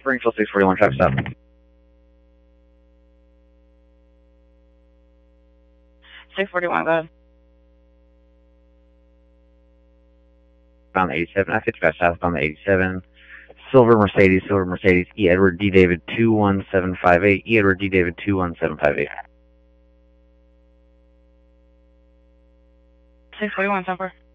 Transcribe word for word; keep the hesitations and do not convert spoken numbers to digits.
Springfield six forty-one, traffic stop. six forty-one, go ahead. On the eighty-seven, I fifty-five south on the eighty-seven. Silver Mercedes, Silver Mercedes, E. Edward D. David two one seven five eight, E. Edward D. David two one seven five eight. six forty-one, ten four.